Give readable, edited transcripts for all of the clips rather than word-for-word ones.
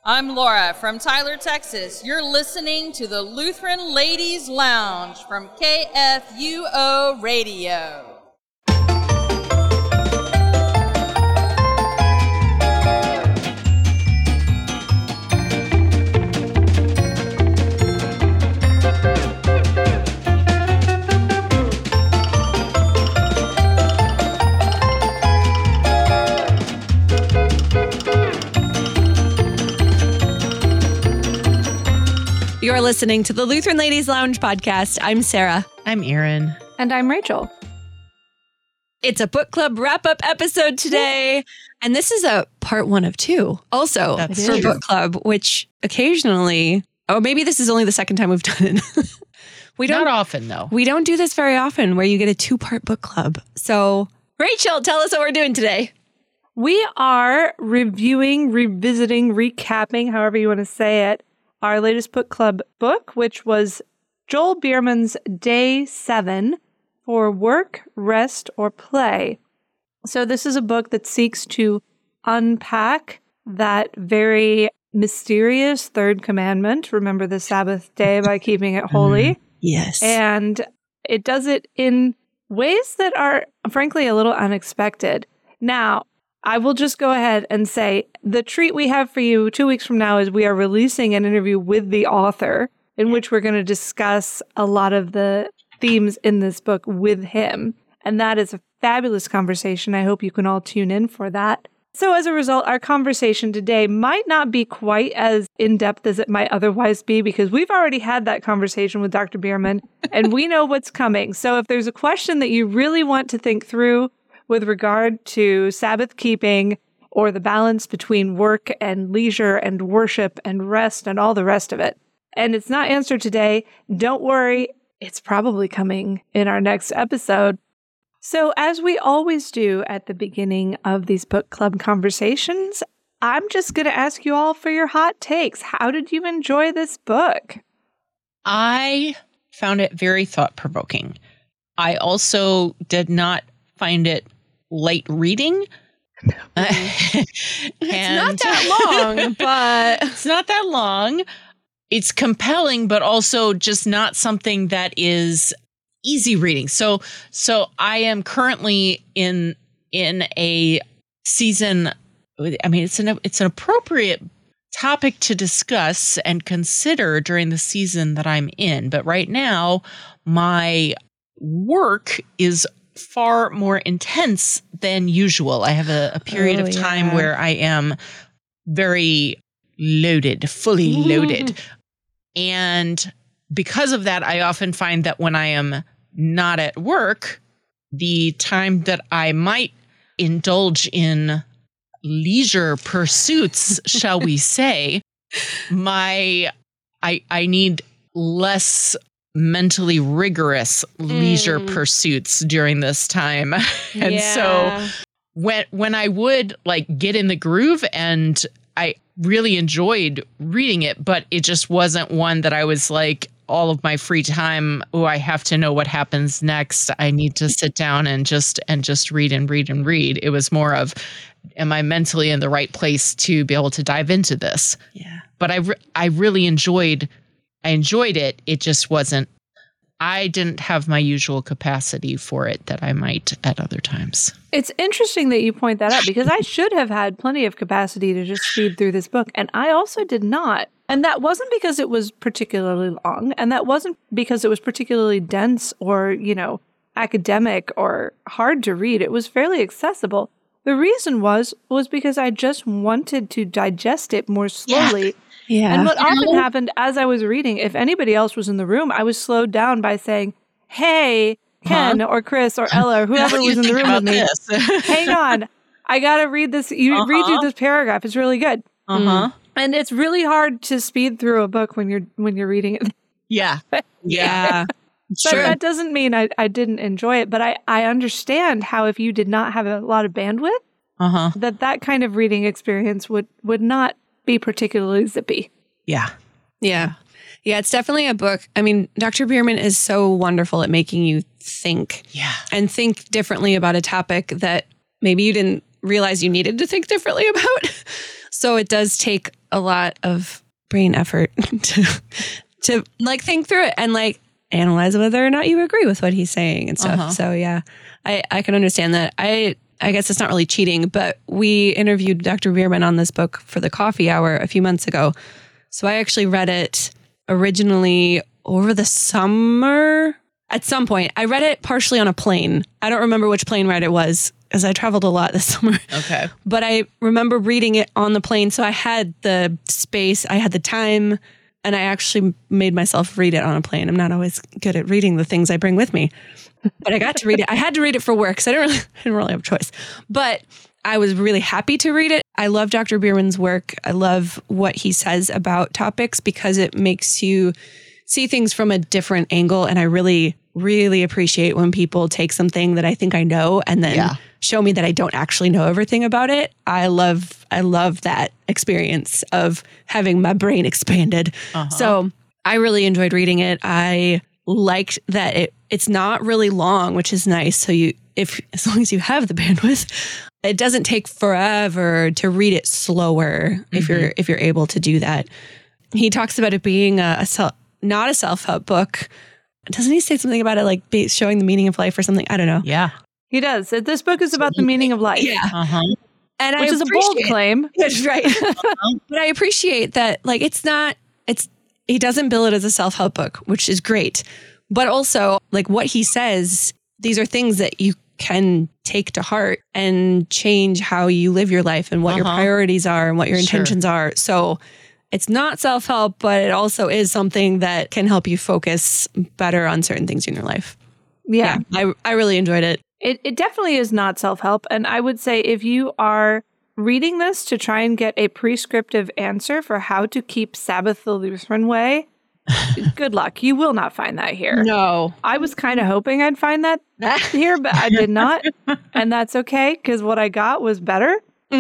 I'm Laura from Tyler, Texas. You're listening to the Lutheran Ladies Lounge from KFUO Radio. You're listening to the Lutheran Ladies Lounge podcast. I'm Sarah. I'm Erin. And I'm Rachel. It's a book club wrap-up episode today. And this is a part 1 of 2 also for book club, which occasionally, maybe this is only the second time we've done it. Not often, though. We don't do this very often where you get a 2-part book club. So, Rachel, tell us what we're doing today. We are reviewing, revisiting, recapping, however you want to say it, our latest book club book, which was Joel Bierman's Day 7 for Work, Rest, or Play. So this is a book that seeks to unpack that very mysterious third commandment, remember the Sabbath day by keeping it holy. Yes. And it does it in ways that are, frankly, a little unexpected. Now, I will just go ahead and say the treat we have for you 2 weeks from now is we are releasing an interview with the author in which we're going to discuss a lot of the themes in this book with him. And that is a fabulous conversation. I hope you can all tune in for that. So as a result, our conversation today might not be quite as in-depth as it might otherwise be because we've already had that conversation with Dr. Bierman and we know what's coming. So if there's a question that you really want to think through with regard to Sabbath keeping or the balance between work and leisure and worship and rest and all the rest of it, and it's not answered today, don't worry, it's probably coming in our next episode. So as we always do at the beginning of these book club conversations, I'm just going to ask you all for your hot takes. How did you enjoy this book? I found it very thought-provoking. I also did not find it light reading. It's not that long, but it's not that long. It's compelling, but also just not something that is easy reading. So I am currently in a season. I mean, it's an appropriate topic to discuss and consider during the season that I'm in. But right now, my work is far more intense than usual. I have a period of time where I am very loaded, fully loaded. And because of that, I often find that when I am not at work, the time that I might indulge in leisure pursuits, shall we say, I need less mentally rigorous leisure pursuits during this time. And so when I would get in the groove, and I really enjoyed reading it, but it just wasn't one that I was all of my free time, I have to know what happens next. I need to sit down and just read and read and read. It was more of, am I mentally in the right place to be able to dive into this? Yeah. But I really enjoyed it. It just wasn't, I didn't have my usual capacity for it that I might at other times. It's interesting that you point that out because I should have had plenty of capacity to just speed through this book. And I also did not. And that wasn't because it was particularly long. And that wasn't because it was particularly dense or, academic or hard to read. It was fairly accessible. The reason was because I just wanted to digest it more slowly. Yeah. And what often happened as I was reading, if anybody else was in the room, I was slowed down by saying, hey, Ken or Chris or Ella or whoever was in the room with me, hang on, I got to read this. You read through this paragraph. It's really good. And it's really hard to speed through a book when you're reading it. Yeah. Yeah. But that doesn't mean I didn't enjoy it. But I understand how if you did not have a lot of bandwidth, that kind of reading experience would not be particularly zippy. Yeah. Yeah. Yeah, it's definitely a book. I mean, Dr. Bierman is so wonderful at making you think. Yeah. And think differently about a topic that maybe you didn't realize you needed to think differently about. So it does take a lot of brain effort to like think through it and like analyze whether or not you agree with what he's saying and stuff. So yeah, I can understand that. I guess it's not really cheating, but we interviewed Dr. Bierman on this book for the coffee hour a few months ago. So I actually read it originally over the summer. At some point, I read it partially on a plane. I don't remember which plane ride it was because I traveled a lot this summer. Okay. But I remember reading it on the plane. So I had the space, I had the time, and I actually made myself read it on a plane. I'm not always good at reading the things I bring with me, but I got to read it. I had to read it for work because I didn't really have a choice. But I was really happy to read it. I love Dr. Bierman's work. I love what he says about topics because it makes you see things from a different angle. And I really, really appreciate when people take something that I think I know and then show me that I don't actually know everything about it. I love that experience of having my brain expanded. So I really enjoyed reading it. I liked that it's not really long, which is nice. So as long as you have the bandwidth, it doesn't take forever to read it slower if you're able to do that. He talks about it being not a self-help book. Doesn't he say something about it like showing the meaning of life or something? I don't know. Yeah. He does. This book is about the meaning of life. Yeah. And which is a bold claim. That's right. But I appreciate that like he doesn't bill it as a self-help book, which is great. But also like what he says, these are things that you can take to heart and change how you live your life and what your priorities are and what your intentions are. So it's not self-help, but it also is something that can help you focus better on certain things in your life. Yeah. I really enjoyed it. It definitely is not self-help. And I would say if you are reading this to try and get a prescriptive answer for how to keep Sabbath the Lutheran way, good luck. You will not find that here. No. I was kind of hoping I'd find that here, but I did not. And that's okay, because what I got was better.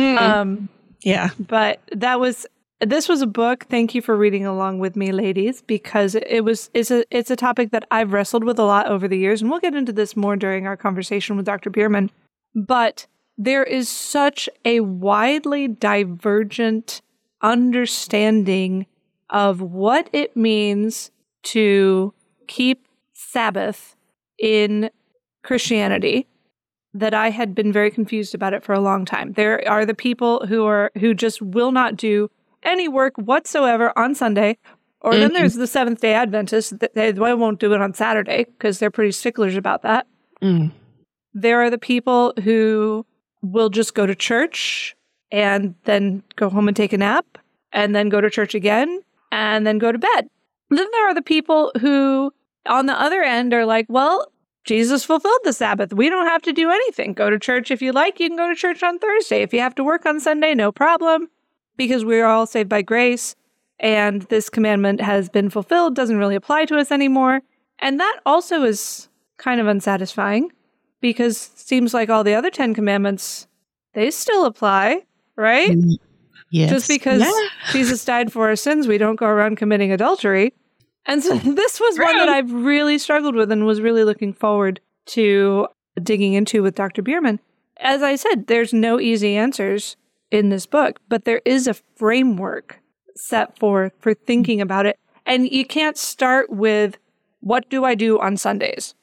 But this was a book. Thank you for reading along with me, ladies, because it's a topic that I've wrestled with a lot over the years, and we'll get into this more during our conversation with Dr. Bierman. But there is such a widely divergent understanding of what it means to keep Sabbath in Christianity that I had been very confused about it for a long time. There are the people who just will not do any work whatsoever on Sunday. Or then there's the Seventh-day Adventists. They won't do it on Saturday because they're pretty sticklers about that. There are the people who will just go to church and then go home and take a nap and then go to church again and then go to bed. Then there are the people who, on the other end, are like, well, Jesus fulfilled the Sabbath. We don't have to do anything. Go to church if you like. You can go to church on Thursday. If you have to work on Sunday, no problem, because we're all saved by grace. And this commandment has been fulfilled, doesn't really apply to us anymore. And that also is kind of unsatisfying, because it seems like all the other 10 commandments, they still apply, right? Yes. Just because Jesus died for our sins, we don't go around committing adultery. And so this was one that I've really struggled with and was really looking forward to digging into with Dr. Bierman. As I said, there's no easy answers in this book, but there is a framework set forth for thinking about it. And you can't start with, what do I do on Sundays?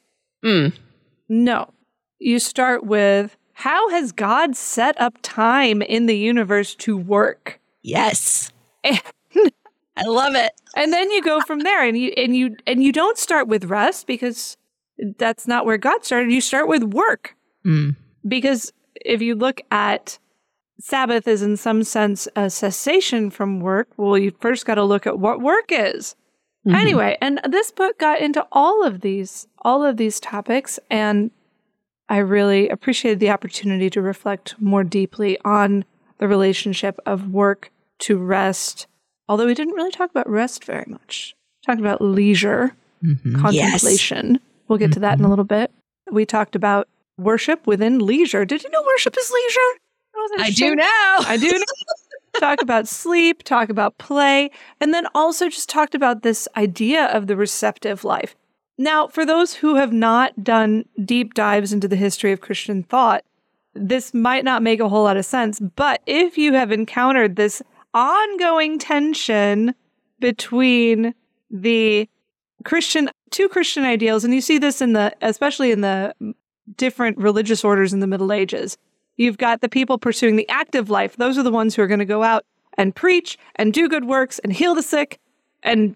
No. You start with, how has God set up time in the universe to work? Yes. I love it. And then you go from there, and you don't start with rest, because that's not where God started. You start with work. Because if you look at Sabbath is in some sense a cessation from work, well, you first got to look at what work is. Anyway, and this book got into all of these topics, and I really appreciated the opportunity to reflect more deeply on the relationship of work to rest. Although we didn't really talk about rest very much. We talked about leisure, contemplation. Yes. We'll get to that in a little bit. We talked about worship within leisure. Did you know worship is leisure? I do now. I do know. Talk about sleep, talk about play, and then also just talked about this idea of the receptive life. Now, for those who have not done deep dives into the history of Christian thought, this might not make a whole lot of sense, but if you have encountered this ongoing tension between the two Christian ideals, and you see this especially in the different religious orders in the Middle Ages. You've got the people pursuing the active life. Those are the ones who are going to go out and preach and do good works and heal the sick and,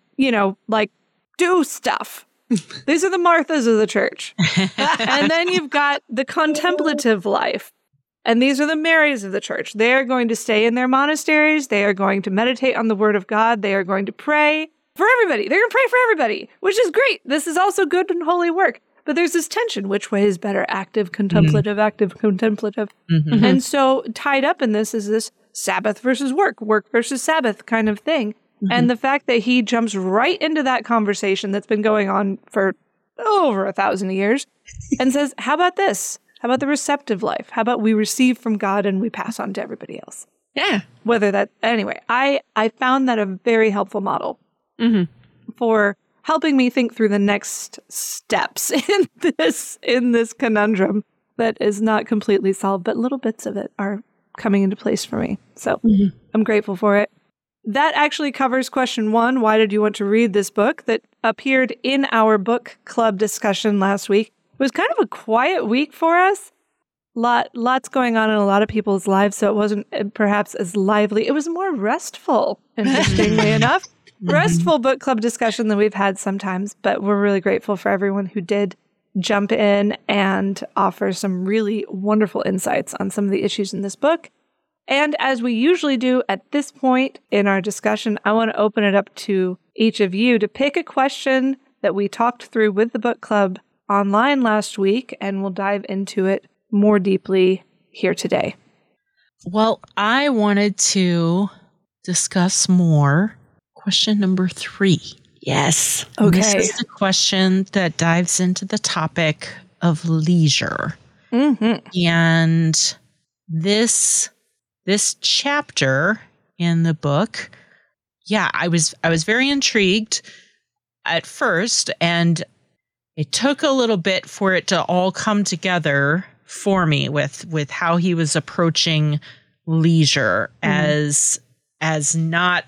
do stuff. These are the Marthas of the church. And then you've got the contemplative life. And these are the Marys of the church. They are going to stay in their monasteries. They are going to meditate on the word of God. They are going to pray for everybody. They're going to pray for everybody, which is great. This is also good and holy work. But there's this tension. Which way is better? Active, contemplative, active, contemplative. Mm-hmm. And so tied up in this is this Sabbath versus work versus Sabbath kind of thing. Mm-hmm. And the fact that he jumps right into that conversation that's been going on for over 1,000 years and says, how about this? How about the receptive life? How about we receive from God and we pass on to everybody else? Yeah. Anyway, I found that a very helpful model for helping me think through the next steps in this conundrum that is not completely solved, but little bits of it are coming into place for me. So I'm grateful for it. That actually covers question 1. Why did you want to read this book? That appeared in our book club discussion last week. It was kind of a quiet week for us. Lots going on in a lot of people's lives, so it wasn't perhaps as lively. It was more restful, interestingly enough. Restful book club discussion than we've had sometimes, but we're really grateful for everyone who did jump in and offer some really wonderful insights on some of the issues in this book. And as we usually do at this point in our discussion, I want to open it up to each of you to pick a question that we talked through with the book club online last week, and we'll dive into it more deeply here today. Well, I wanted to discuss more question number 3. Yes. Okay. This is the question that dives into the topic of leisure. Mm-hmm. And this chapter in the book, I was very intrigued at first, and it took a little bit for it to all come together for me with how he was approaching leisure as not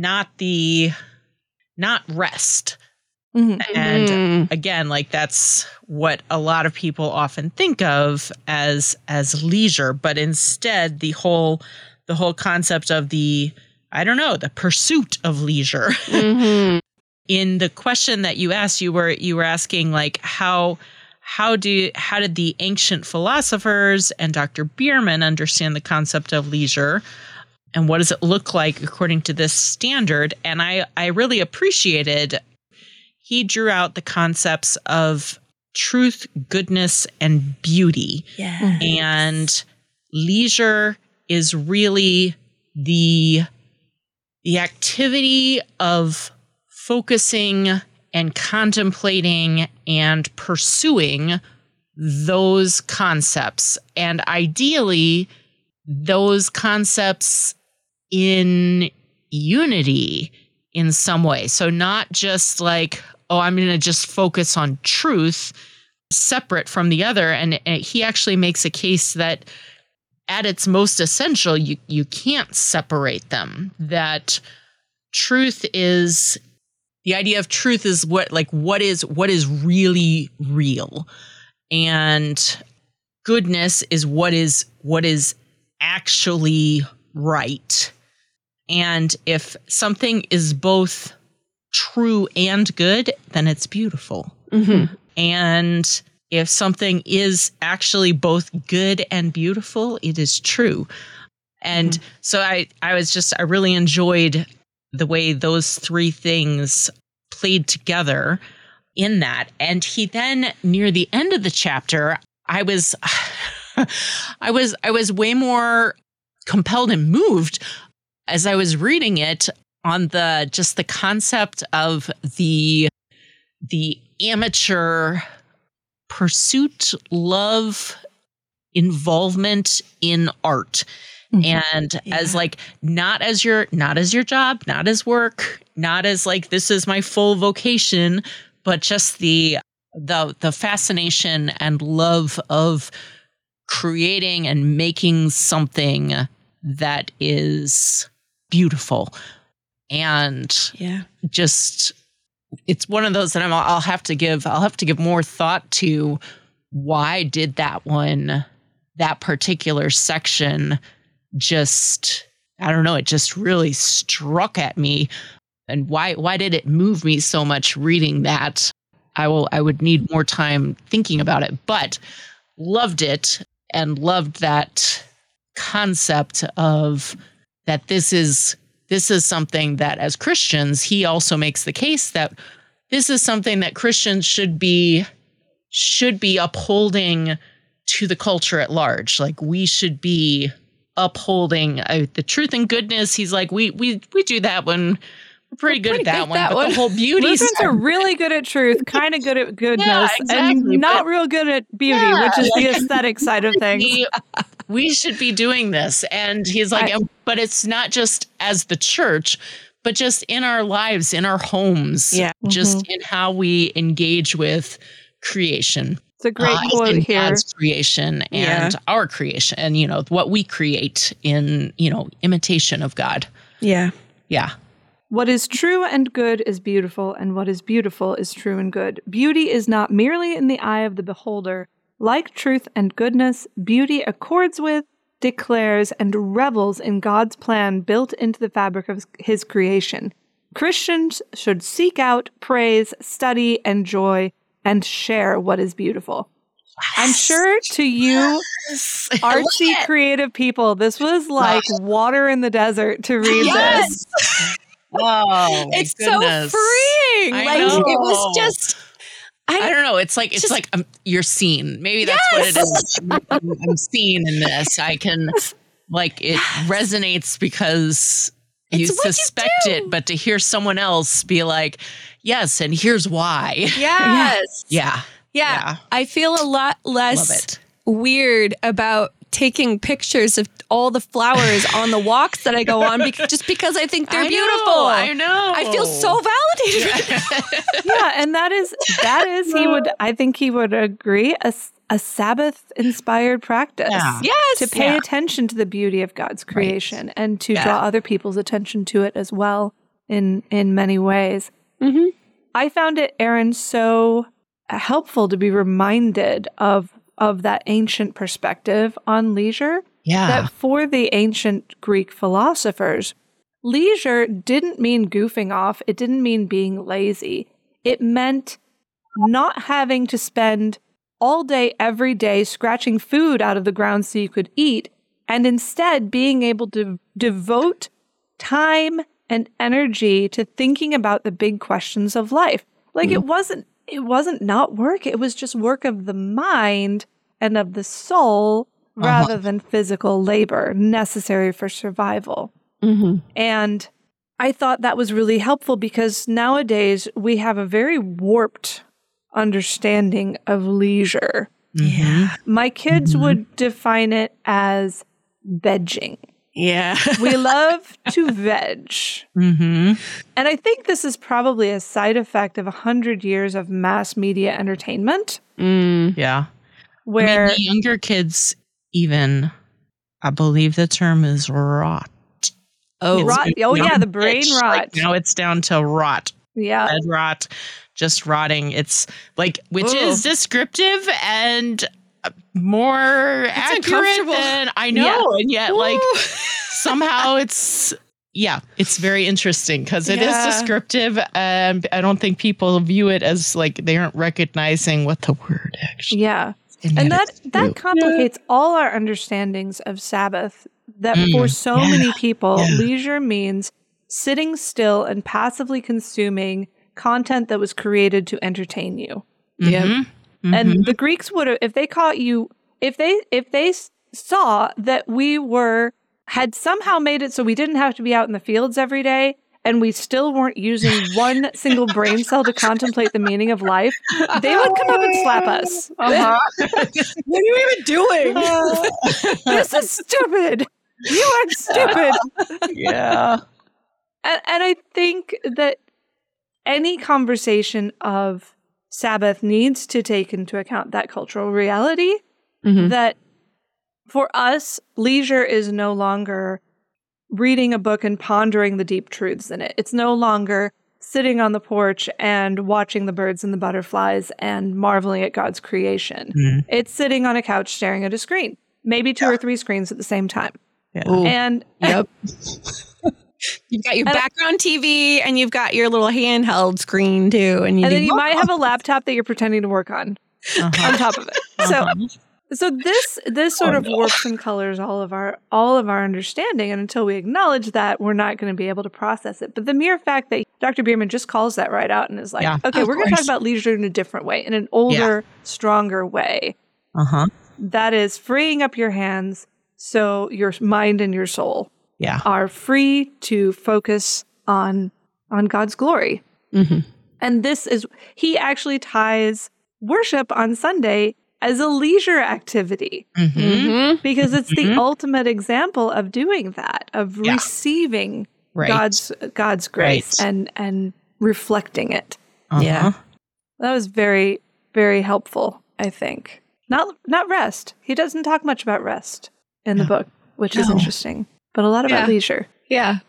rest. Mm-hmm. And again, that's what a lot of people often think of as leisure, but instead the whole concept of the pursuit of leisure. Mm-hmm. In the question that you asked, you were asking how did the ancient philosophers and Dr. Bierman understand the concept of leisure? And what does it look like according to this standard? And I really appreciated he drew out the concepts of truth, goodness, and beauty. Yeah. And leisure is really the activity of focusing and contemplating and pursuing those concepts. And ideally, those concepts in unity in some way. So not just I'm going to just focus on truth separate from the other. And he actually makes a case that at its most essential, you can't separate them. That truth is, the idea of truth is what is really real. And goodness is what is actually right. And if something is both true and good, then it's beautiful. Mm-hmm. And if something is actually both good and beautiful, it is true. And so I really enjoyed the way those 3 things played together in that. And he then, near the end of the chapter, I was way more compelled and moved as I was reading it on the concept of the amateur pursuit, love, involvement in art. And as not as your job, not as work, not as this is my full vocation, but just the fascination and love of creating and making something that is beautiful. And just, it's one of those that I'll have to give more thought to. Why did that particular section just, I don't know, it just really struck at me. And why did it move me so much reading that? I would need more time thinking about it, but loved it and loved that concept of that this is something that as Christians, he also makes the case that this is something that Christians should be upholding to the culture at large. Like, we should be upholding the truth and goodness. He's like, we do that when we're pretty good at that one. But the whole beauty Lutherans are really good at truth, kind of good at goodness, and not real good at beauty, which is the aesthetic side of things. We should be doing this. And he's like, but it's not just as the church, but just in our lives, in our homes, just in how we engage with creation. It's a great quote here. God's creation and our creation, and what we create in imitation of God. Yeah. What is true and good is beautiful, and what is beautiful is true and good. Beauty is not merely in the eye of the beholder. Like truth and goodness, beauty accords with, declares, and revels in God's plan built into the fabric of his creation. Christians should seek out, praise, study, enjoy, and share what is beautiful. I'm sure to you, artsy, creative people, this was like water in the desert to read this. Oh, it's so freeing. It was just, I don't know. It's like you're seen. Maybe that's what it is. I'm seen in this. I can, it resonates because you suspect it, but to hear someone else be like, yes, and here's why. Yes. Yeah. I feel a lot less weird about taking pictures of all the flowers on the walks that I go on because I think they're beautiful. I know. I feel so validated. And that is I think he would agree, a Sabbath inspired practice. Yeah. Yes. To pay attention to the beauty of God's creation and to draw other people's attention to it as well in many ways. Mm-hmm. I found it, Erin, so helpful to be reminded of that ancient perspective on leisure. Yeah. That for the ancient Greek philosophers, leisure didn't mean goofing off. It didn't mean being lazy. It meant not having to spend all day, every day, scratching food out of the ground so you could eat, and instead being able to devote time and energy to thinking about the big questions of life. It wasn't not work. It was just work of the mind and of the soul rather than physical labor necessary for survival. Mm-hmm. And I thought that was really helpful because nowadays we have a very warped understanding of leisure. Yeah. My kids would define it as vegging. Yeah. We love to veg. Mm-hmm. And I think this is probably a side effect of 100 years of mass media entertainment. Yeah. Where the younger kids even, I believe the term is rot. Rot. Oh, yeah, the brain rot. Now it's down to rot. Yeah. Head rot, just rotting. It's which is descriptive and more accurate than I know. And yet, somehow it's very interesting because it is descriptive. And I don't think people view it as they aren't recognizing what the word actually. Yeah. And that complicates all our understandings of Sabbath. That for so many people, leisure means sitting still and passively consuming content that was created to entertain you. Yeah. Mm-hmm. And the Greeks would have, if they caught you, if they saw that we had somehow made it so we didn't have to be out in the fields every day, and we still weren't using one single brain cell to contemplate the meaning of life, they would come up and slap us. What are you even doing? This is stupid. You are stupid. Yeah. And I think that any conversation of Sabbath needs to take into account that cultural reality, that For us, leisure is no longer reading a book and pondering the deep truths in it. It's no longer sitting on the porch and watching the birds and the butterflies and marveling at God's creation. It's sitting on a couch staring at a screen, maybe 2 or 3 screens at the same time. Yeah. And Yep. You've got your background TV and you've got your little handheld screen too. And then you might have a laptop that you're pretending to work on on top of it. So this sort of warps and colors all of our understanding, and until we acknowledge that, we're not going to be able to process it. But the mere fact that Dr. Bierman just calls that right out and is like, okay, we're going to talk about leisure in a different way, in an older, stronger way. That is freeing up your hands so your mind and your soul are free to focus on God's glory. And he actually ties worship on Sunday as a leisure activity, because it's the ultimate example of doing that, of receiving God's grace and reflecting it. Yeah, that was very, very helpful. I think not rest. He doesn't talk much about rest in the book, which is interesting, but a lot about leisure. Yeah.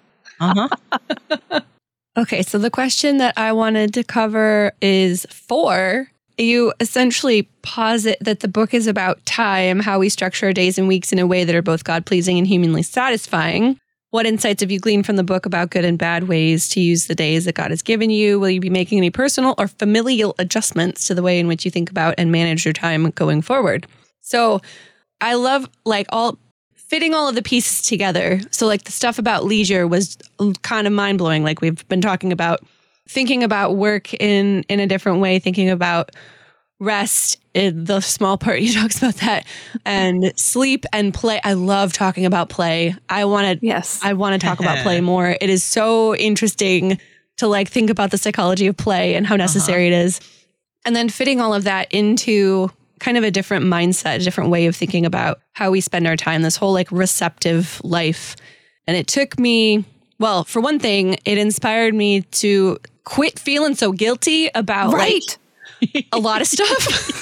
Okay, so the question that I wanted to cover is 4. You essentially posit that the book is about time, how we structure our days and weeks in a way that are both God-pleasing and humanly satisfying. What insights have you gleaned from the book about good and bad ways to use the days that God has given you? Will you be making any personal or familial adjustments to the way in which you think about and manage your time going forward? So I love fitting all of the pieces together. So like the stuff about leisure was kind of mind-blowing, like we've been talking about. Thinking about work in a different way, thinking about rest, the small part you talks about that, and sleep and play. I love talking about play. I want to talk about play more. It is so interesting to think about the psychology of play and how necessary it is. And then fitting all of that into kind of a different mindset, a different way of thinking about how we spend our time, this whole receptive life. And it took me, well, for one thing, it inspired me to quit feeling so guilty about a lot of stuff.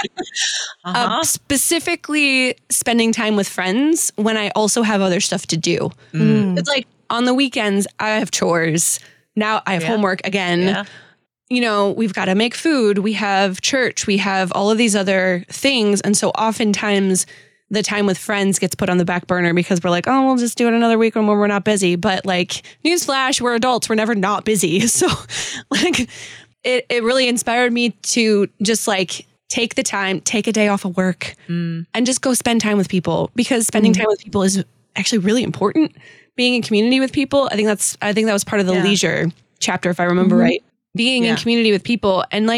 Specifically spending time with friends when I also have other stuff to do. It's on the weekends, I have chores. Now I have homework again. You know, we've got to make food. We have church. We have all of these other things. And so oftentimes the time with friends gets put on the back burner because we're like, oh, we'll just do it another week when we're not busy. But newsflash, we're adults. We're never not busy. So it really inspired me to just take the time, take a day off of work and just go spend time with people, because spending time with people is actually really important. Being in community with people. I think that was part of the leisure chapter, if I remember right. Being in community with people and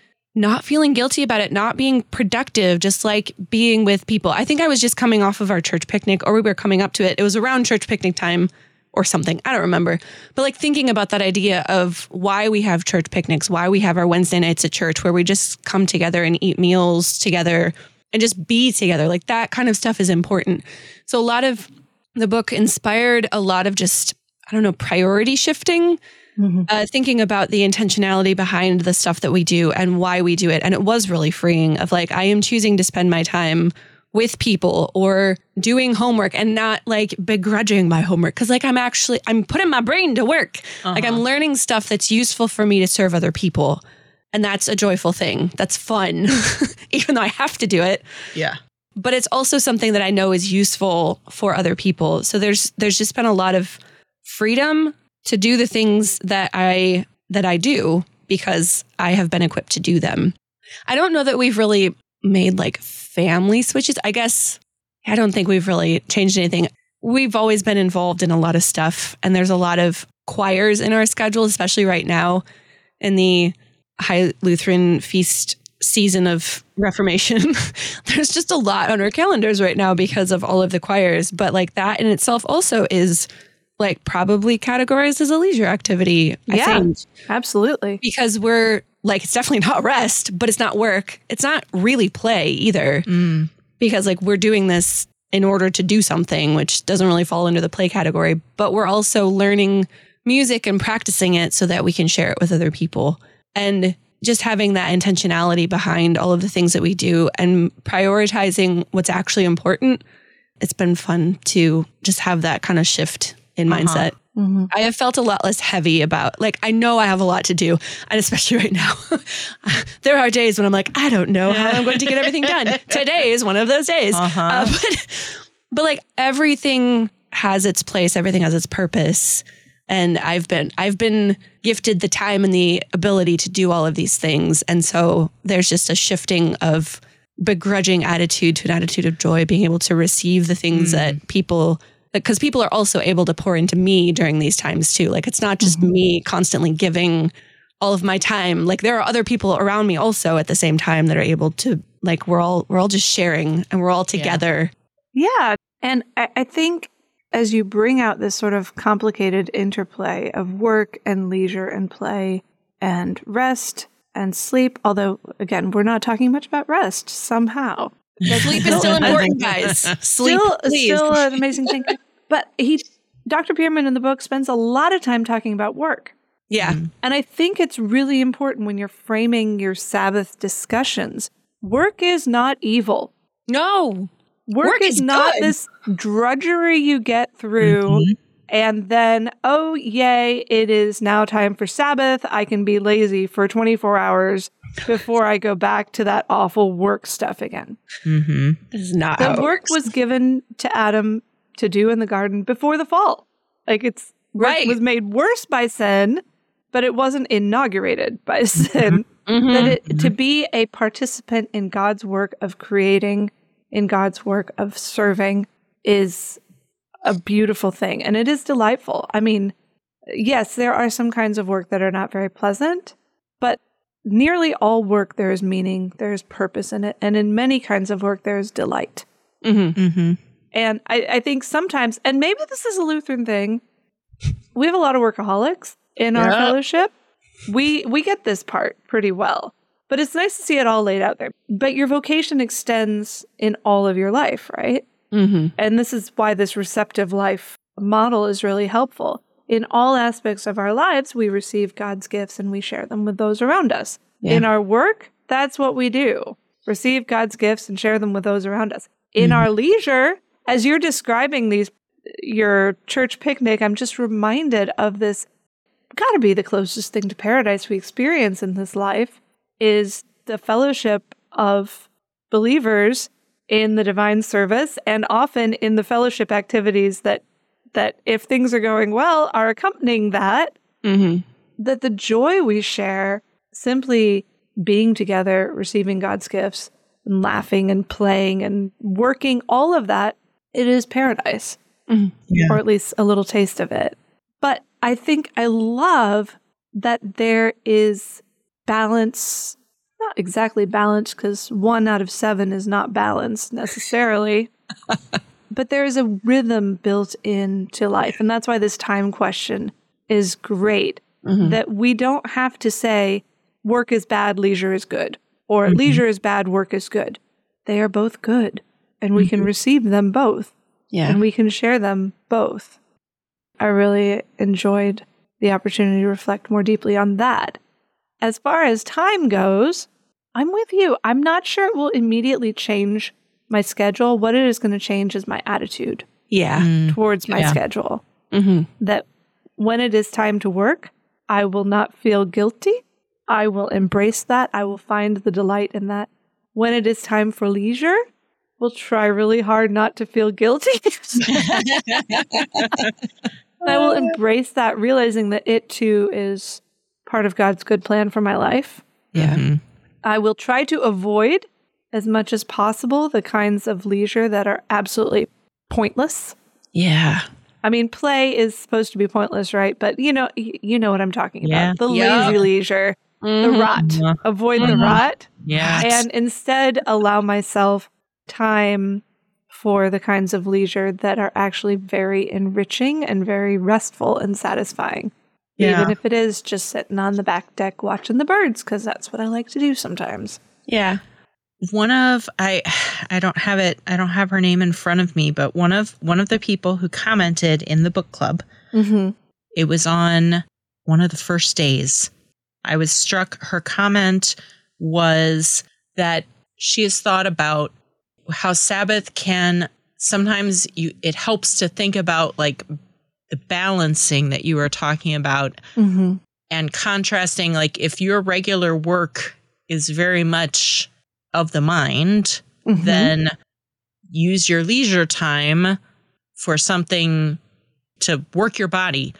not feeling guilty about it, not being productive, just being with people. I think I was just coming off of our church picnic, or we were coming up to it. It was around church picnic time or something. I don't remember. But thinking about that idea of why we have church picnics, why we have our Wednesday nights at church where we just come together and eat meals together and just be together. That kind of stuff is important. So a lot of the book inspired a lot of just, priority shifting. Thinking about the intentionality behind the stuff that we do and why we do it. And it was really freeing of I am choosing to spend my time with people or doing homework and not begrudging my homework. Cause I'm putting my brain to work. I'm learning stuff that's useful for me to serve other people. And that's a joyful thing. That's fun, even though I have to do it. Yeah. But it's also something that I know is useful for other people. So there's just been a lot of freedom to do the things that I do because I have been equipped to do them. I don't know that we've really made family switches. I guess I don't think we've really changed anything. We've always been involved in a lot of stuff, and there's a lot of choirs in our schedule, especially right now in the High Lutheran Feast season of Reformation. There's just a lot on our calendars right now because of all of the choirs. But that in itself also is probably categorized as a leisure activity. I think. Absolutely. Because we're it's definitely not rest, but it's not work. It's not really play either. Because we're doing this in order to do something, which doesn't really fall under the play category, but we're also learning music and practicing it so that we can share it with other people. And just having that intentionality behind all of the things that we do and prioritizing what's actually important it's been fun to just have that kind of shift in mindset. Mm-hmm. I have felt a lot less heavy about, like, I know I have a lot to do. And especially right now, there are days when I'm like, I don't know how I'm going to get everything done. Today is one of those days. But like everything has its place. Everything has its purpose. And I've been gifted the time and the ability to do all of these things. And so there's just a shifting of begrudging attitude to an attitude of joy, being able to receive the things that because people are also able to pour into me during these times too. Like, it's not just me constantly giving all of my time. Like, there are other people around me also at the same time that are able to, like, we're all just sharing and we're all together. Yeah. And I think as you bring out this sort of complicated interplay of work and leisure and play and rest and sleep, although, again, we're not talking much about rest somehow. Sleep is still important, guys. Sleep, still an amazing thing. But Dr. Bierman in the book spends a lot of time talking about work. Yeah. And I think it's really important when you're framing your Sabbath discussions. Work is not evil. No. Work is not good. This drudgery you get through and then, oh, yay, it is now time for Sabbath. I can be lazy for 24 hours before I go back to that awful work stuff again. This is not how the work was given to Adam to do in the garden before the fall. Like, it's right. It was made worse by sin, but it wasn't inaugurated by sin. To be a participant in God's work of creating, in God's work of serving, is a beautiful thing. And it is delightful. I mean, yes, there are some kinds of work that are not very pleasant, but nearly all work, there is meaning, there is purpose in it. And in many kinds of work, there is delight. And I think sometimes, and maybe this is a Lutheran thing, we have a lot of workaholics in our fellowship. We get this part pretty well, but it's nice to see it all laid out there. But your vocation extends in all of your life, right? And this is why this receptive life model is really helpful. In all aspects of our lives, we receive God's gifts and we share them with those around us. In our work, that's what we do. Receive God's gifts and share them with those around us. In our leisure, as you're describing your church picnic, I'm just reminded of this, gotta be the closest thing to paradise we experience in this life, is the fellowship of believers in the divine service, and often in the fellowship activities that if things are going well are accompanying that, that the joy we share simply being together, receiving God's gifts and laughing and playing and working, all of that, it is paradise, or at least a little taste of it. But I think I love that there is balance. Not exactly balanced, because 1 out of 7 is not balanced necessarily, but there is a rhythm built into life. And that's why this time question is great, that we don't have to say work is bad, leisure is good, or leisure is bad, work is good. They are both good, and we can receive them both, and we can share them both. I really enjoyed the opportunity to reflect more deeply on that. As far as time goes, I'm with you. I'm not sure it will immediately change my schedule. What it is going to change is my attitude towards my schedule. That when it is time to work, I will not feel guilty. I will embrace that. I will find the delight in that. When it is time for leisure, we'll try really hard not to feel guilty. I will embrace that, realizing that it too is part of God's good plan for my life. I will try to avoid as much as possible the kinds of leisure that are absolutely pointless. I mean, play is supposed to be pointless, right? But you know what I'm talking about. The lazy leisure, the rot. Avoid the rot. And instead allow myself time for the kinds of leisure that are actually very enriching and very restful and satisfying. Even if it is just sitting on the back deck watching the birds, because that's what I like to do sometimes. One of I don't have her name in front of me, but one of the people who commented in the book club, it was on one of the first days. I was struck. Her comment was that she has thought about how Sabbath can sometimes it helps to think about like the balancing that you were talking about and contrasting, like if your regular work is very much of the mind, then use your leisure time for something to work your body.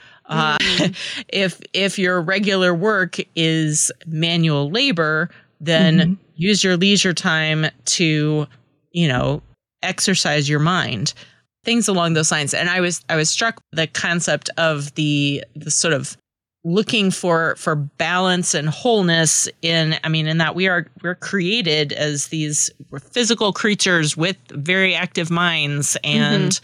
If your regular work is manual labor, then use your leisure time to, exercise your mind, things along those lines. And I was struck the concept of the sort of looking for balance and wholeness in that we're created as these physical creatures with very active minds, and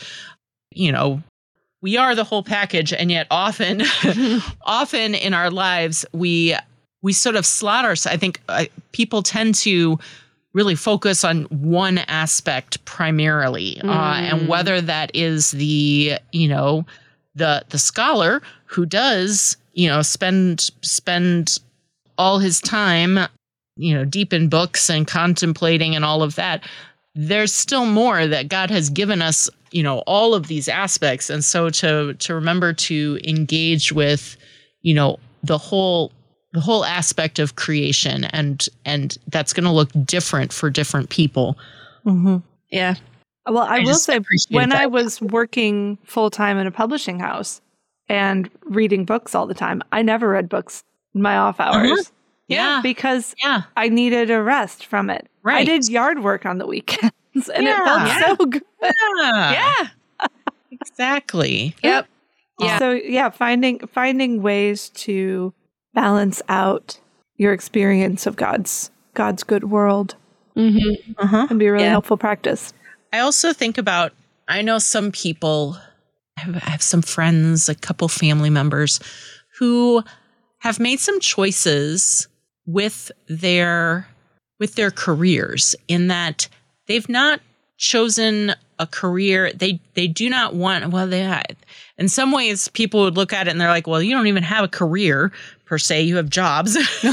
we are the whole package. And yet often in our lives we sort of slot ourselves. I think people tend to really focus on one aspect primarily, and whether that is the scholar who does spend all his time deep in books and contemplating and all of that. There's still more that God has given us, all of these aspects, and so to remember to engage with the whole aspect of creation, and that's going to look different for different people. Yeah. Well, I will say, when I was working full time in a publishing house and reading books all the time, I never read books in my off hours. Yeah. Because I needed a rest from it. Right. I did yard work on the weekends, and it felt so good. Yeah. Exactly. Yep. Yeah. So finding ways to balance out your experience of God's good world can be a really helpful practice. I also think about, I know some people, I have some friends, a couple family members who have made some choices with their careers, in that they've not chosen a career. They do not want, in some ways people would look at it and they're like, well, you don't even have a career per se, you have jobs.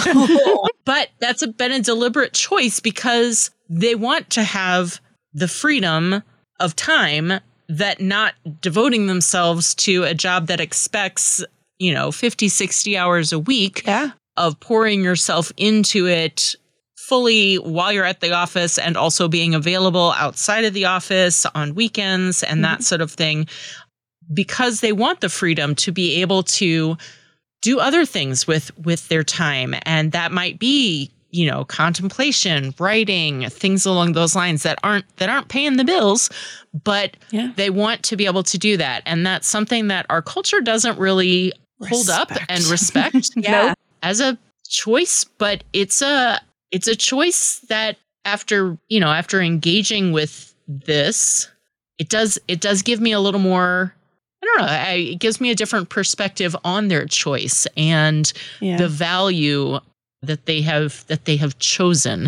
But that's been a deliberate choice because they want to have the freedom of time, that not devoting themselves to a job that expects 50, 60 hours a week of pouring yourself into it fully while you're at the office, and also being available outside of the office on weekends and that sort of thing, because they want the freedom to be able to do other things with their time. And that might be, contemplation, writing, things along those lines that aren't paying the bills, but they want to be able to do that. And that's something that our culture doesn't really hold up and respect as a choice, but it's a choice that after engaging with this, it does give me a little more, I don't know, it gives me a different perspective on their choice and the value that they have chosen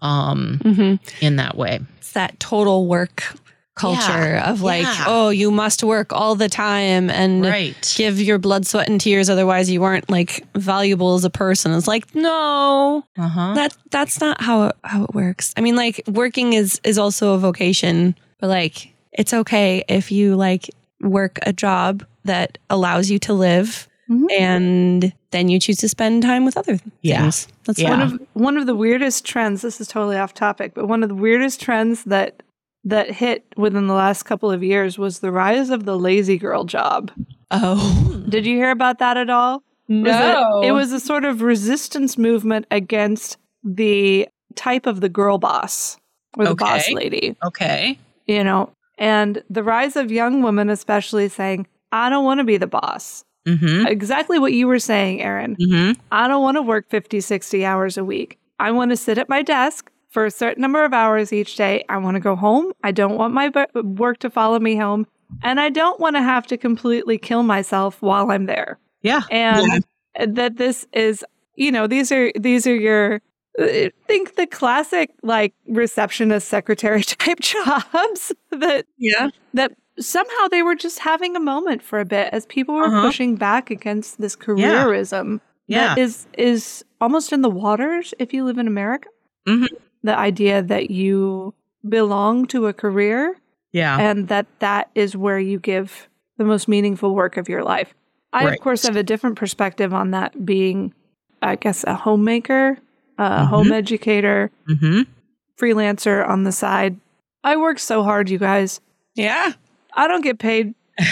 in that way. It's that total work culture of oh, you must work all the time and give your blood, sweat, and tears, otherwise you aren't valuable as a person. It's no, that's not how it works. I mean, working is also a vocation, but it's okay if you work a job that allows you to live, and then you choose to spend time with other things. That's one of the weirdest trends. This is totally off topic, but one of the weirdest trends that hit within the last couple of years was the rise of the lazy girl job. Oh. Did you hear about that at all? No. It was a sort of resistance movement against the type of the girl boss or the boss lady. Okay. And the rise of young women especially saying, I don't want to be the boss. Exactly what you were saying, Erin. I don't want to work 50, 60 hours a week. I want to sit at my desk for a certain number of hours each day. I want to go home. I don't want my work to follow me home. And I don't want to have to completely kill myself while I'm there. Yeah. And that this is, these are your, think the classic receptionist, secretary type jobs that somehow they were just having a moment for a bit as people were pushing back against this careerism that is almost in the waters if you live in America. The idea that you belong to a career Yeah. And that is where you give the most meaningful work of your life. I, of course, have a different perspective on that, being, I guess, a homemaker, a home educator, freelancer on the side. I work so hard, you guys. Yeah. I don't get paid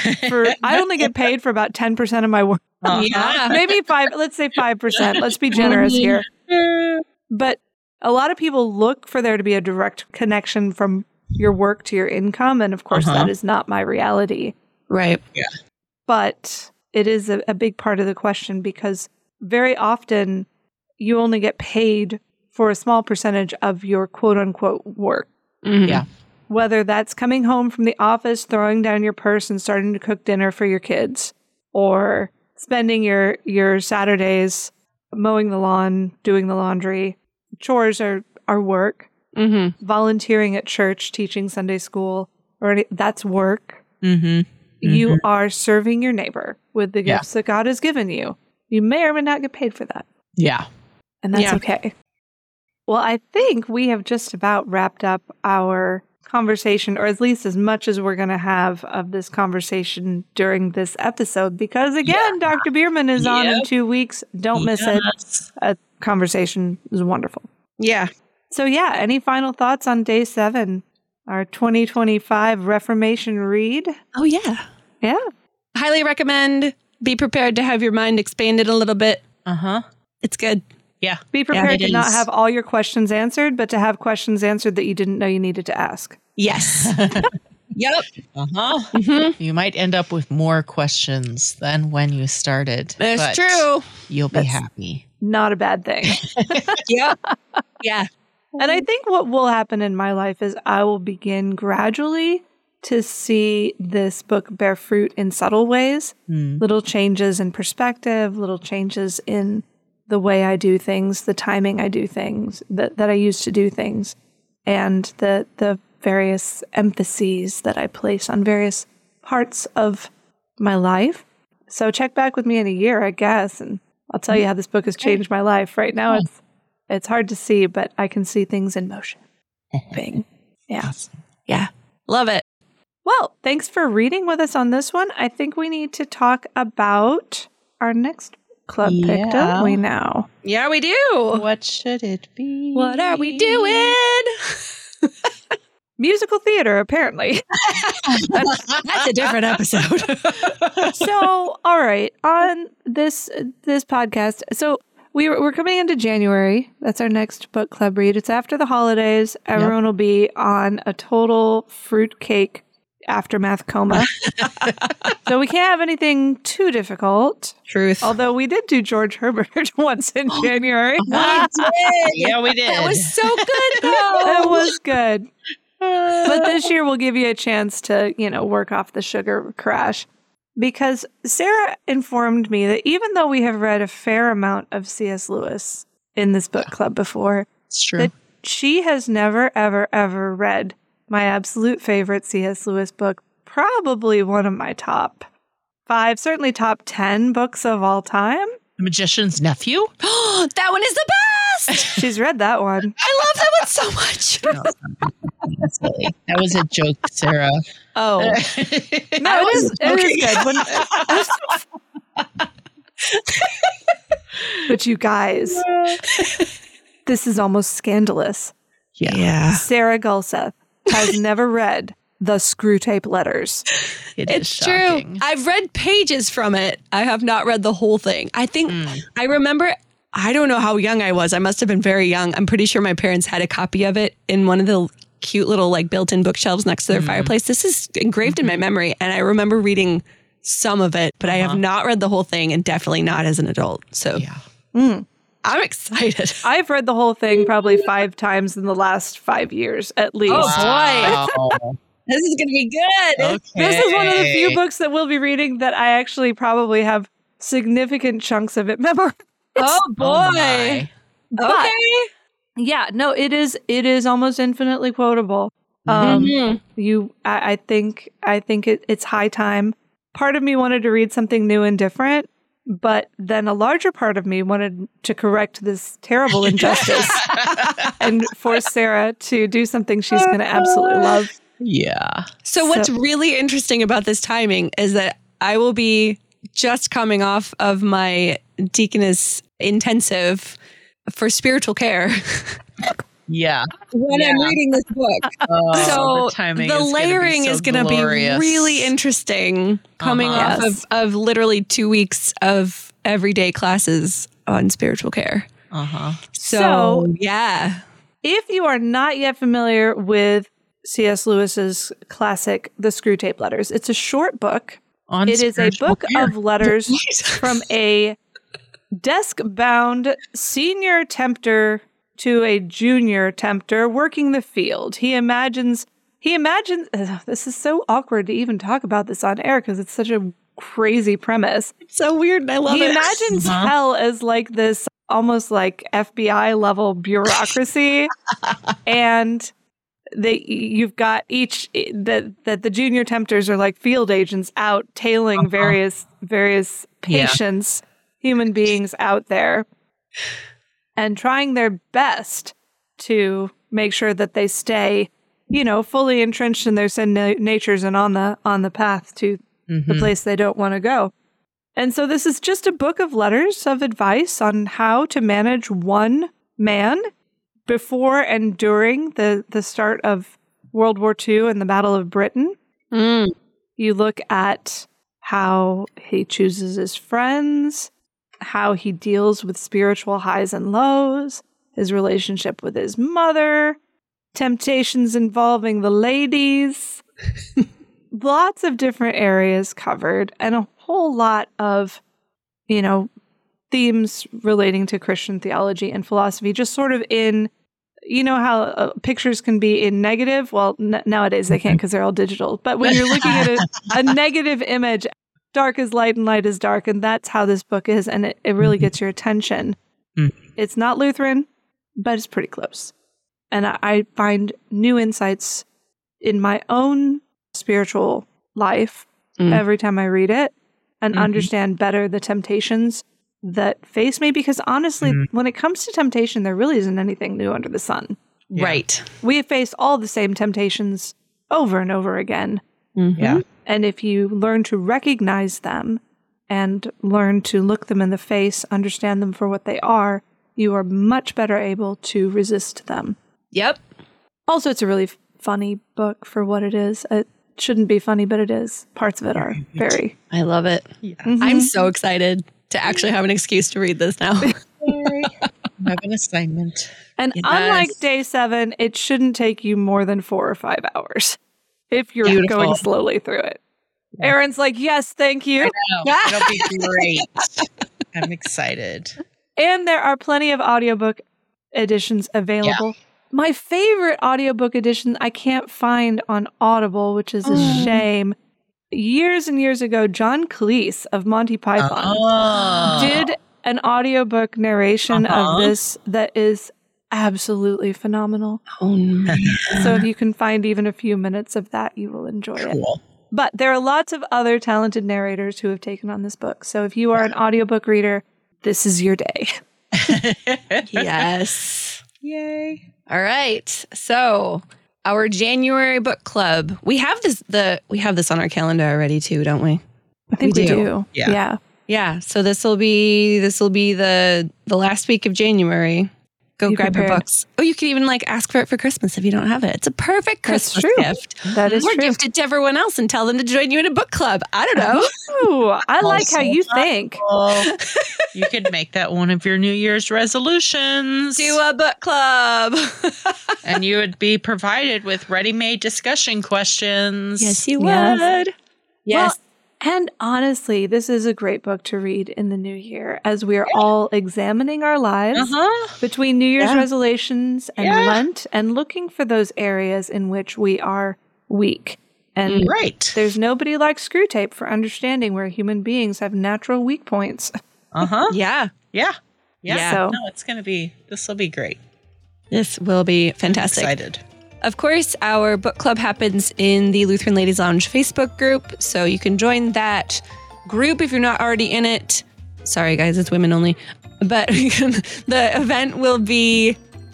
I only get paid for about 10% of my work. Yeah. Maybe 5, let's say 5%. Let's be generous here. But a lot of people look for there to be a direct connection from your work to your income. And of course, that is not my reality. Right. Yeah. But it is a big part of the question, because very often you only get paid for a small percentage of your quote unquote work. Yeah. Whether that's coming home from the office, throwing down your purse and starting to cook dinner for your kids, or spending your Saturdays mowing the lawn, doing the laundry. Chores are work. Volunteering at church, teaching Sunday school, that's work. You are serving your neighbor with the gifts that God has given you. You may or may not get paid for that. Yeah. And that's okay. Well, I think we have just about wrapped up our conversation, or at least as much as we're going to have of this conversation during this episode, because again, Dr. Bierman is on in 2 weeks. Don't miss it. A conversation is wonderful. Yeah. So any final thoughts on day 7, our 2025 Reformation read? Oh, yeah. Yeah. Highly recommend. Be prepared to have your mind expanded a little bit. It's good. Yeah. Be prepared to not have all your questions answered, but to have questions answered that you didn't know you needed to ask. Yes. Yep. You might end up with more questions than when you started. That's true. You'll be happy. Not a bad thing. Yep. Yeah. And I think what will happen in my life is I will begin gradually to see this book bear fruit in subtle ways, little changes in perspective, little changes in the way I do things, the timing I do things, that I use to do things, and the various emphases that I place on various parts of my life. So check back with me in a year, I guess, and I'll tell you how this book has changed my life. Right now, it's hard to see, but I can see things in motion. Bing. Yeah. Yeah. Love it. Well, thanks for reading with us on this one. I think we need to talk about our next club pick, don't we now? Yeah, we do. What should it be? What are we doing? Musical theater, apparently. That's a different episode. So, all right, on this podcast, so we're coming into January. That's our next book club read. It's after the holidays. Everyone will be on a total fruitcake aftermath coma. So we can't have anything too difficult. Truth. Although we did do George Herbert once in January. We did. Yeah, we did. That was so good, though. It was good. But this year we'll give you a chance to, work off the sugar crash. Because Sarah informed me that even though we have read a fair amount of C.S. Lewis in this book club before, It's true. that she has never, ever, ever read my absolute favorite C.S. Lewis book, probably one of my top 5, certainly top 10 books of all time. The Magician's Nephew? That one is the best. She's read that one. I love that one so much. That's silly. That was a joke, Sarah. Oh. No, it is good. But you guys, this is almost scandalous. Yeah. Sarah Gulseth has never read the Screwtape Letters. It's true. I've read pages from it. I have not read the whole thing. I think I remember, I don't know how young I was. I must have been very young. I'm pretty sure my parents had a copy of it in one of the cute little built-in bookshelves next to their fireplace. This is engraved in my memory. And I remember reading some of it, but I have not read the whole thing, and definitely not as an adult. So I'm excited. I've read the whole thing probably 5 times in the last 5 years, at least. Oh, boy. This is going to be good. Okay. This is one of the few books that we'll be reading that I actually probably have significant chunks of it memorized. Oh, boy. But, yeah, no, it is almost infinitely quotable. I think it's high time. Part of me wanted to read something new and different, but then a larger part of me wanted to correct this terrible injustice and force Sarah to do something she's going to absolutely love. Yeah. So what's really interesting about this timing is that I will be just coming off of my deaconess intensive for spiritual care. Yeah. When I'm reading this book. So the layering is going to be really interesting coming off of literally 2 weeks of everyday classes on spiritual care. So, yeah. If you are not yet familiar with C.S. Lewis's classic, The Screwtape Letters, it's a short book. It is a book of letters from a desk-bound senior tempter to a junior tempter working the field. He imagines, this is so awkward to even talk about this on air because it's such a crazy premise. It's so weird and I love it. He imagines hell as like this almost like FBI level bureaucracy. And you've got that the junior tempters are like field agents out tailing various patients, human beings out there, and trying their best to make sure that they stay, fully entrenched in their sin natures and on the path to the place they don't want to go. And so this is just a book of letters of advice on how to manage one man before and during the start of World War II and the Battle of Britain. You look at how he chooses his friends, how he deals with spiritual highs and lows, his relationship with his mother, temptations involving the ladies, lots of different areas covered, and a whole lot of, themes relating to Christian theology and philosophy, just sort of in, how pictures can be in negative. Well, nowadays they can't because they're all digital. But when you're looking at a negative image, dark is light and light is dark. And that's how this book is. And it really gets your attention. It's not Lutheran, but it's pretty close. And I find new insights in my own spiritual life every time I read it and understand better the temptations that face me. Because honestly, when it comes to temptation, there really isn't anything new under the sun. Right. We face all the same temptations over and over again. Yeah. And if you learn to recognize them and learn to look them in the face, understand them for what they are, you are much better able to resist them. Yep. Also, it's a really funny book for what it is. It shouldn't be funny, but it is. Parts of it are very. I love it. Yeah. I'm so excited to actually have an excuse to read this now. I have an assignment. And unlike Day 7, it shouldn't take you more than 4 or 5 hours if you're going slowly through it. Yeah. Erin's like, yes, thank you. It'll be great. I'm excited. And there are plenty of audiobook editions available. Yeah. My favorite audiobook edition I can't find on Audible, which is a shame. Years and years ago, John Cleese of Monty Python did an audiobook narration of this that is absolutely phenomenal. Oh, man. So if you can find even a few minutes of that, you will enjoy it. But there are lots of other talented narrators who have taken on this book. So if you are an audiobook reader, this is your day. Yes. Yay. All right. So our January book club, we have this on our calendar already too, don't we? I think we do. Yeah. So this will be the last week of January. Go grab your books. Oh, you could even ask for it for Christmas if you don't have it. It's a perfect Christmas gift. That is true. Or gift it to everyone else and tell them to join you in a book club. I don't know. Ooh, I like how you think. You could make that one of your New Year's resolutions. Do a book club. And you would be provided with ready-made discussion questions. Yes, you would. Yes. Well, and honestly, this is a great book to read in the new year as we are all examining our lives between New Year's resolutions and Lent and looking for those areas in which we are weak. And there's nobody like Screwtape for understanding where human beings have natural weak points. Yeah. So, no, this will be great. This will be fantastic. I'm excited. Of course, our book club happens in the Lutheran Ladies Lounge Facebook group, so you can join that group if you're not already in it. Sorry, guys, it's women only. But the event will be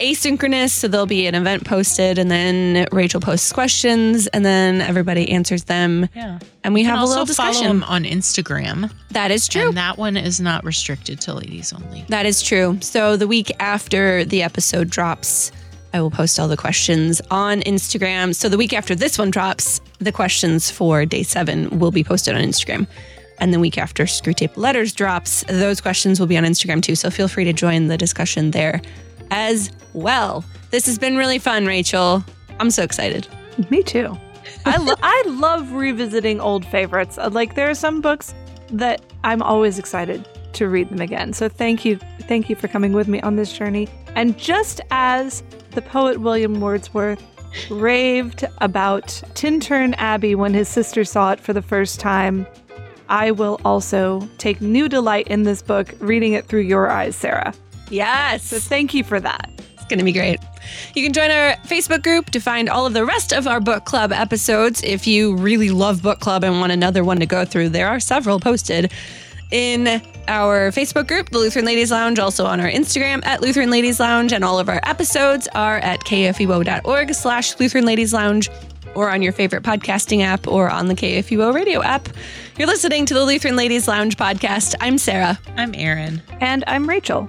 asynchronous, so there'll be an event posted, and then Rachel posts questions, and then everybody answers them. Yeah. And we have a little discussion. Follow them on Instagram. That is true. And that one is not restricted to ladies only. That is true. So the week after the episode drops, I will post all the questions on Instagram. So the week after this one drops, the questions for day 7 will be posted on Instagram. And the week after Screwtape Letters drops, those questions will be on Instagram too. So feel free to join the discussion there as well. This has been really fun, Rachel. I'm so excited. Me too. I love revisiting old favorites. Like, there are some books that I'm always excited to read them again. So thank you for coming with me on this journey. And just as the poet William Wordsworth raved about Tintern Abbey when his sister saw it for the first time, I will also take new delight in this book, reading it through your eyes, Sarah. Yes. So thank you for that. It's going to be great. You can join our Facebook group to find all of the rest of our book club episodes. If you really love book club and want another one to go through, there are several posted in our Facebook group, the Lutheran Ladies Lounge, also on our Instagram at Lutheran Ladies Lounge, and all of our episodes are at kfuo.org/Lutheran Ladies Lounge, or on your favorite podcasting app, or on the KFUO radio app. You're listening to the Lutheran Ladies Lounge podcast. I'm Sarah. I'm Erin. And I'm Rachel.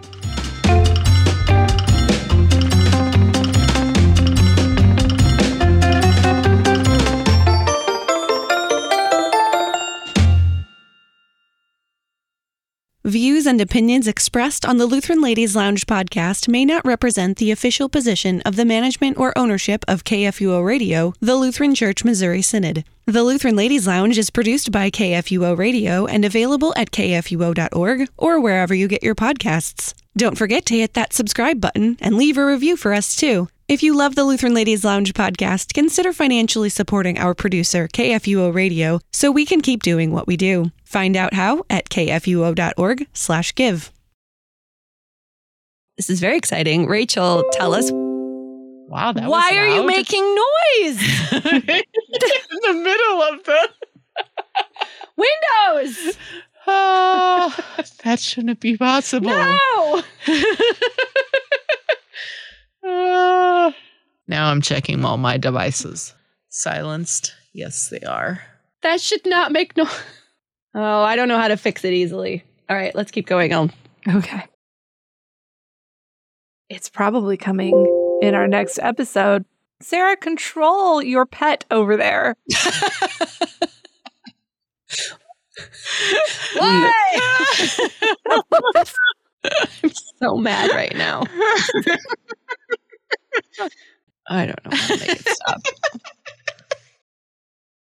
Views and opinions expressed on the Lutheran Ladies Lounge podcast may not represent the official position of the management or ownership of KFUO Radio, the Lutheran Church Missouri Synod. The Lutheran Ladies Lounge is produced by KFUO Radio and available at kfuo.org or wherever you get your podcasts. Don't forget to hit that subscribe button and leave a review for us too. If you love the Lutheran Ladies Lounge podcast, consider financially supporting our producer, KFUO Radio, so we can keep doing what we do. Find out how at kfuo.org/give. This is very exciting. Rachel, tell us. Wow, that Why was are you loud. making noise? In the middle of the Windows! Oh, that shouldn't be possible. No! Now I'm checking all my devices. Silenced. Yes, they are. That should not make noise. Oh, I don't know how to fix it easily. All right, let's keep going on. Okay. It's probably coming in our next episode. Sarah, control your pet over there. Why? I'm so mad right now. I don't know how to make it stop.